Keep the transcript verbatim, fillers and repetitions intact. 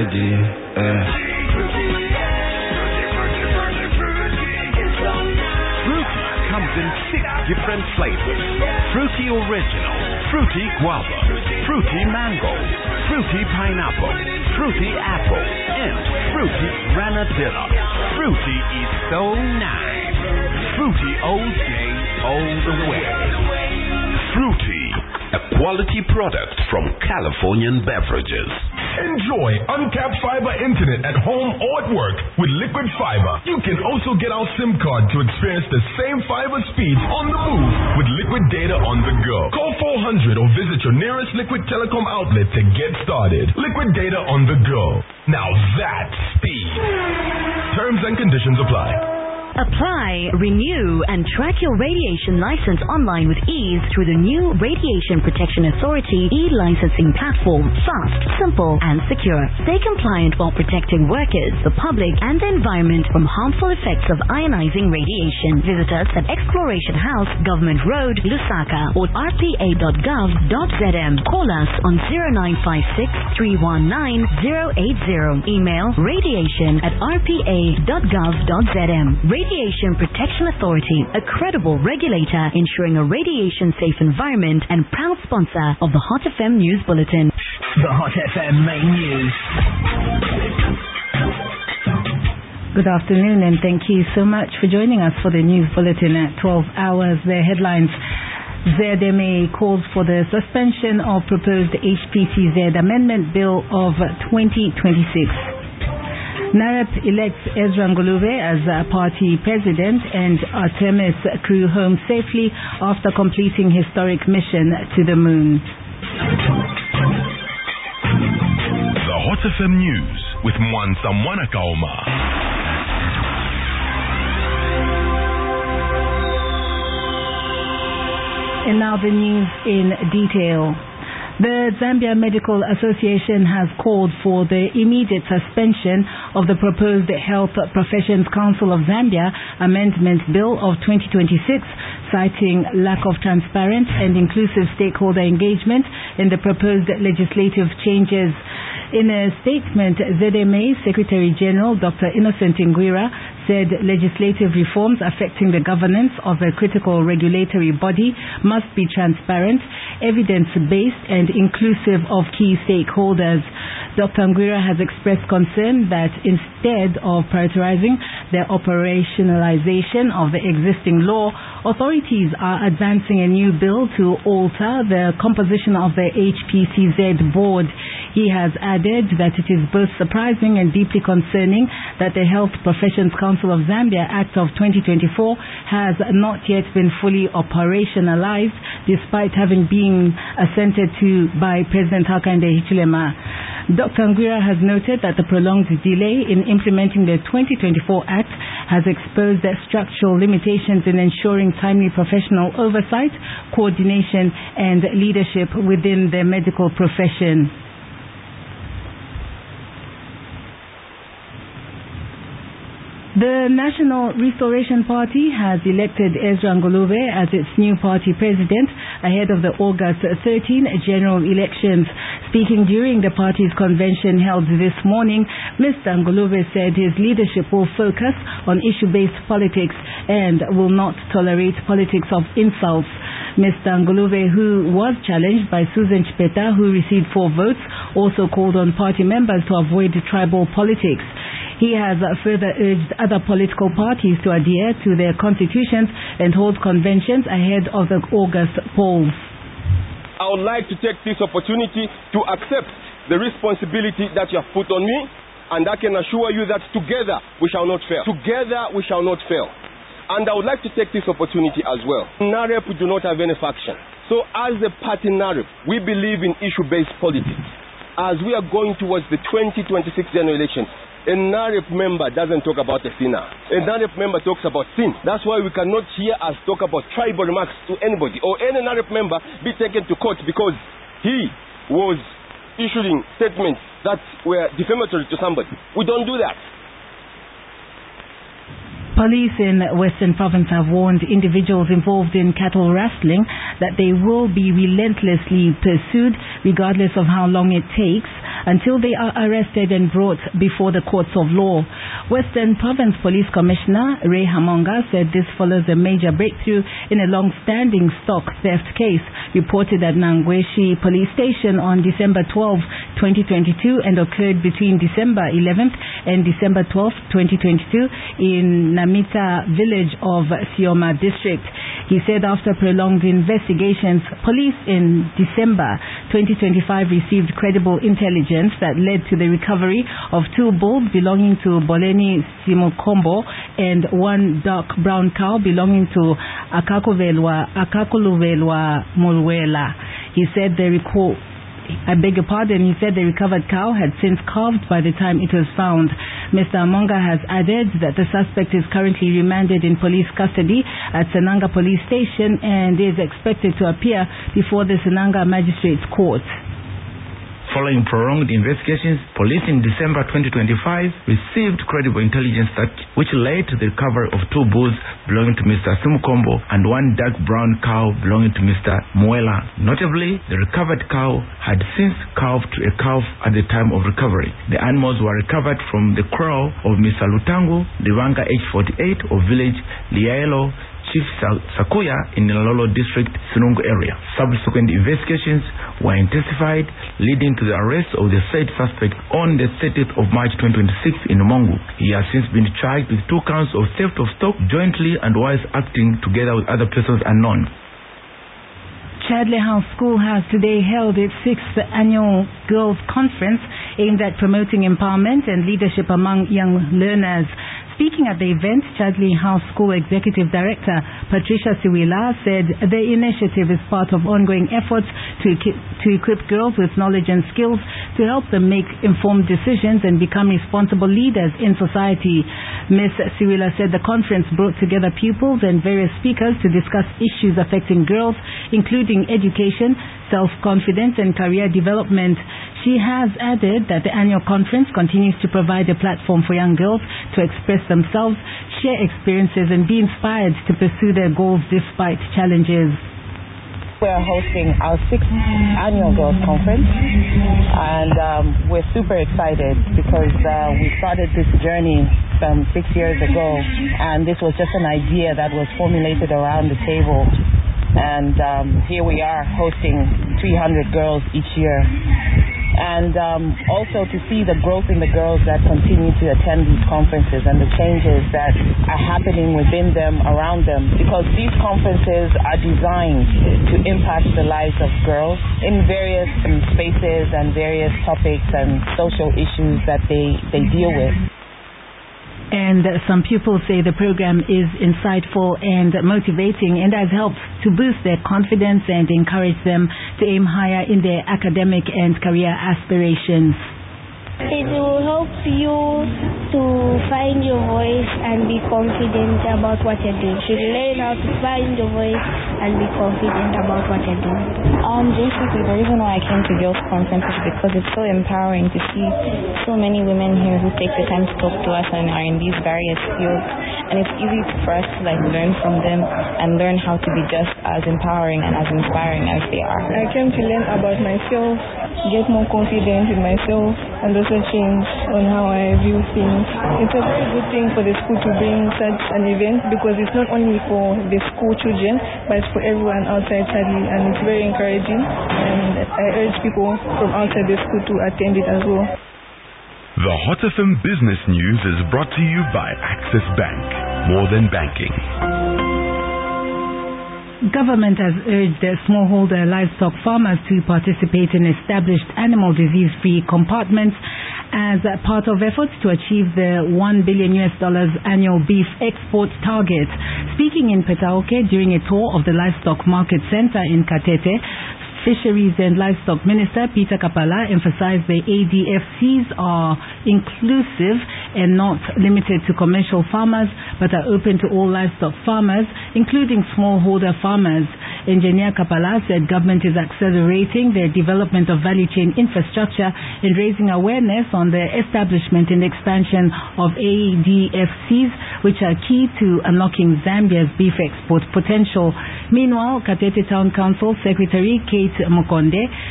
ready. Uh. Fruity comes in six different flavors. Fruity Original, Fruity Guava, Fruity Mango, Fruity Pineapple, Fruity Apple, and Fruity Granadilla. Fruity is so nice. Fruity all day, all the way. Fruity, a quality product from Californian Beverages. Enjoy uncapped fiber internet at home or at work with Liquid Fiber. You can also get our SIM card to experience the same fiber speeds on the move with Liquid Data on the go. Call four hundred or visit your nearest Liquid Telecom outlet to get started. Liquid Data on the go. Now that's speed. Terms and conditions apply. Apply, renew, and track your radiation license online with ease through the new Radiation Protection Authority e-licensing platform. Fast, simple, and secure. Stay compliant while protecting workers, the public, and the environment from harmful effects of ionizing radiation. Visit us at Exploration House, Government Road, Lusaka, or r p a dot gov dot z m. Call us on zero nine five six, three one nine, zero eight zero. Email radiation at r p a dot gov dot z m. Radiation Protection Authority, a credible regulator ensuring a radiation-safe environment and proud sponsor of the Hot F M News Bulletin. The Hot F M main news. Good afternoon and thank you so much for joining us for the News Bulletin at twelve hours. The headlines. Z M A calls for the suspension of proposed H P C Z Amendment Bill of twenty twenty-six. NAREP elects Ezra Ngulube as uh, party president and Artemis crew home safely after completing historic mission to the moon. The Hot F M News with Mwansa Mwanakaoma. And now the news in detail. The Zambia Medical Association has called for the immediate suspension of the proposed Health Professions Council of Zambia Amendment Bill of twenty twenty-six, citing lack of transparent and inclusive stakeholder engagement in the proposed legislative changes. In a statement, Z M A Secretary General Doctor Innocent Ngwira said legislative reforms affecting the governance of a critical regulatory body must be transparent, evidence-based and inclusive of key stakeholders. Doctor Ngwira has expressed concern that instead of prioritizing the operationalization of the existing law, authorities are advancing a new bill to alter the composition of the H P C Z board. He has added that it is both surprising and deeply concerning that the Health Professions Council of Zambia Act of twenty twenty-four has not yet been fully operationalized despite having been assented to by President Hakainde Hichilema. Doctor Ngwira has noted that the prolonged delay in implementing the twenty twenty-four Act has exposed the structural limitations in ensuring timely professional oversight, coordination and leadership within the medical profession. The National Restoration Party has elected Ezra Ngulube as its new party president ahead of the August thirteenth general elections. Speaking during the party's convention held this morning, Mister Ngulube said his leadership will focus on issue-based politics and will not tolerate politics of insults. Mister Ngulube, who was challenged by Susan Chipeta, who received four votes, also called on party members to avoid tribal politics. He has further urged other political parties to adhere to their constitutions and hold conventions ahead of the August polls. I would like to take this opportunity to accept the responsibility that you have put on me, and I can assure you that together we shall not fail. Together we shall not fail. And I would like to take this opportunity as well. NAREP do not have any faction. So as a party NAREP, we believe in issue-based politics. As we are going towards the twenty twenty-six general election, a NAREP member doesn't talk about a sinner. A NAREP member talks about sin. That's why we cannot hear us talk about tribal remarks to anybody or any NAREP member be taken to court because he was issuing statements that were defamatory to somebody. We don't do that. Police in Western Province have warned individuals involved in cattle rustling that they will be relentlessly pursued regardless of how long it takes until they are arrested and brought before the courts of law. Western Province Police Commissioner Ray Hamonga said this follows a major breakthrough in a long-standing stock theft case reported at Nangweshi Police Station on December twelfth, twenty twenty-two and occurred between December eleventh and December twelfth, twenty twenty-two in Namita village of Sioma district. He said after prolonged investigations, police in December twenty twenty-five received credible intelligence that led to the recovery of two bulls belonging to Boleni Simukombo and one dark brown cow belonging to Akakuvelwa Akakuluvelwa Mulwela. He said the recall I beg your pardon, he said the recovered cow had since calved by the time it was found. Mister Amonga has added that the suspect is currently remanded in police custody at Senanga Police Station and is expected to appear before the Senanga Magistrates Court. Following prolonged investigations, police in December twenty twenty-five received credible intelligence that which led to the recovery of two bulls belonging to Mister Simukombo and one dark brown cow belonging to Mister Muela. Notably, the recovered cow had since calved to a calf at the time of recovery. The animals were recovered from the kraal of Mister Lutangu, Livanga age forty-eight of village Liaelo, Chief Sakuya in the Lolo district, Sinungu area. Subsequent investigations were intensified, leading to the arrest of the said suspect on the thirtieth of March twenty twenty-six in Mongu. He has since been charged with two counts of theft of stock jointly and whilst acting together with other persons unknown. Chadley House School has today held its sixth annual Girls' Conference aimed at promoting empowerment and leadership among young learners. Speaking at the event, Chadley House School Executive Director Patricia Siwila said the initiative is part of ongoing efforts to, equi- to equip girls with knowledge and skills to help them make informed decisions and become responsible leaders in society. Miz Siwila said the conference brought together pupils and various speakers to discuss issues affecting girls, including education, self-confidence and career development. She has added that the annual conference continues to provide a platform for young girls to express themselves, share experiences and be inspired to pursue their goals despite challenges. We are hosting our sixth annual Girls Conference and um, we're super excited because uh, we started this journey some six years ago and this was just an idea that was formulated around the table. And um, here we are hosting three hundred girls each year. And um, also to see the growth in the girls that continue to attend these conferences and the changes that are happening within them, around them. Because these conferences are designed to impact the lives of girls in various um, spaces and various topics and social issues that they, they deal with. And some pupils say the program is insightful and motivating and has helped to boost their confidence and encourage them to aim higher in their academic and career aspirations. It will help you to find your voice and be confident about what you're doing. You should learn how to find your voice and be confident about what you're doing. Um, basically, the reason why I came to Girls' Conference is because it's so empowering to see so many women here who take the time to talk to us and are in these various fields. And it's easy for us to like learn from them and learn how to be just as empowering and as inspiring as they are. I came to learn about myself, get more confident in myself, and also change on how I view things. It's a very good thing for the school to bring such an event because it's not only for the school children, but it's for everyone outside Chadley, and it's very encouraging. And I urge people from outside the school to attend it as well. The Hot F M Business News is brought to you by Access Bank. More than banking. Government has urged the smallholder livestock farmers to participate in established animal disease-free compartments as part of efforts to achieve the one billion U S dollars annual beef export target. Speaking in Petauke during a tour of the Livestock Market Center in Katete, Fisheries and Livestock Minister Peter Kapala emphasized the A D F Cs are inclusive and not limited to commercial farmers but are open to all livestock farmers, including smallholder farmers. Engineer Kapala said government is accelerating the development of value chain infrastructure and raising awareness on the establishment and expansion of A D F Cs, which are key to unlocking Zambia's beef export potential. Meanwhile, Katete Town Council Secretary Kate Mokonde